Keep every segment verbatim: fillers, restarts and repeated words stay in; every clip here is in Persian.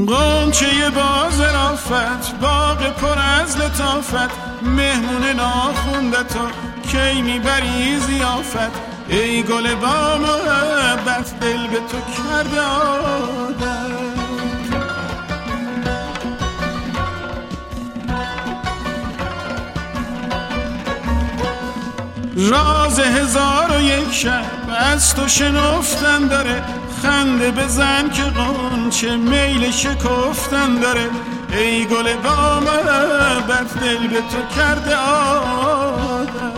غنچه با ظرافت، باغ پر از لطافت، مهمون ناخونده تو کی میبری ضیافت. ای گل با محبت، دل به تو کرده عادت. راز هزار و یک شب از تو شنفتن داره، خنده بزن که غنچه میل شکفتن داره. ای گل با محبت، دل به تو کرده عادت.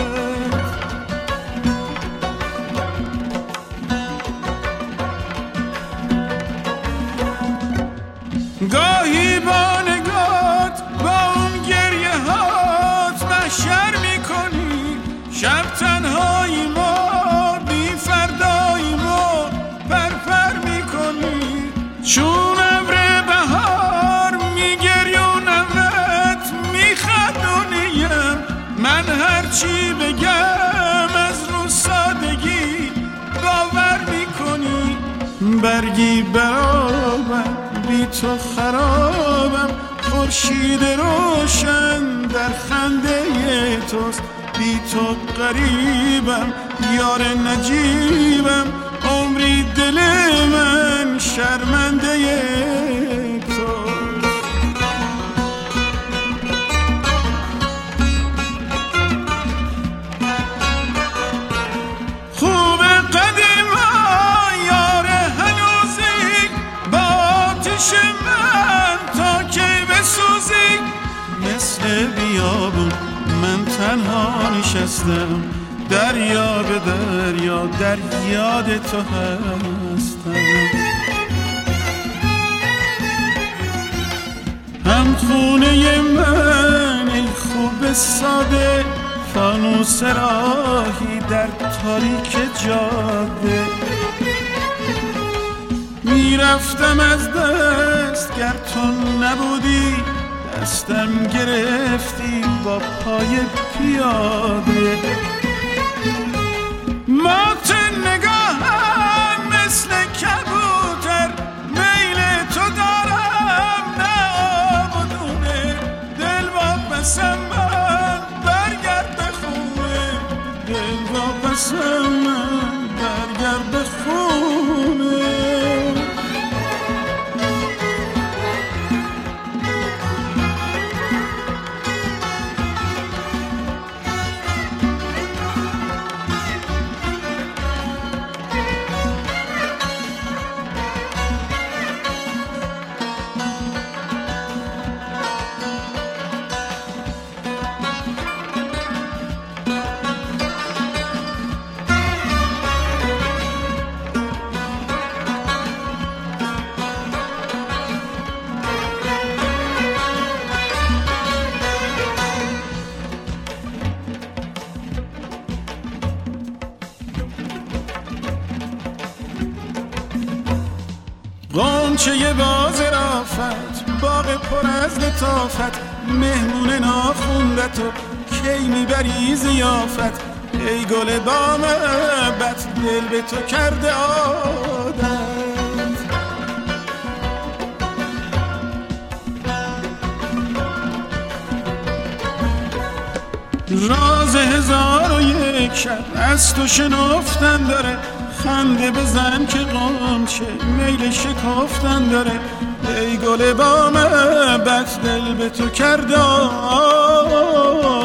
گاهی با نگات، با اون گریه هات محشر میکنی. شب تنهایی ما، بی فردایی ما پرپر میکنی. چون ابر بهار میگریونمت، میخندونیم. من هرچی بگم از رو سادگی باور میکنی. برگی برابم، بی تو خرابم. خورشید روشن در خنده توست، بی تو غریبم. یار نجیبم، عمری دل من شرمنده تو. خوب قدیما یار هنوزی، با آتش من تا کی بسوزی. مثل بیابون من تنها نشستم، دریا به دریا در یاد تو هستم. هم خونه من ای خوب ساده، فانوس راهی در تاریک جاده. میرفتم از دست گر تو نبودی، دستم گرفتی با پای پیاده. مات نگاهم مثل کبوتر، میل تو دارم نه آبدونه. دل واپسم من برگرد به خونه، دل واپسم من برگرد به خونه. غنچه با ظرافت، باغ پر از لطافت، مهمون ناخونده تو کی میبری ضیافت. ای گل با محبت، دل به تو کرده عادت. راز هزار و یک شب از تو شنفتن داره، خنده بزن که غنچه میل شکفتن داره. ای گل با محبت، دل به تو کرده